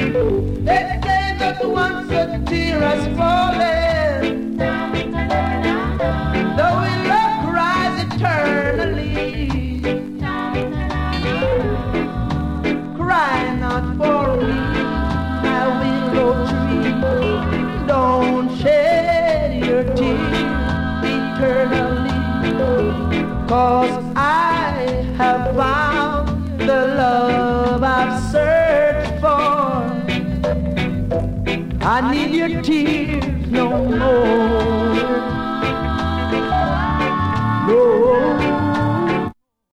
They say that once a tear has fallen, though we love cries eternally. Cry not for me, my willow tree. Don't shed your tears eternally, 'cause I have found the love I've searched for. I need your tears no more.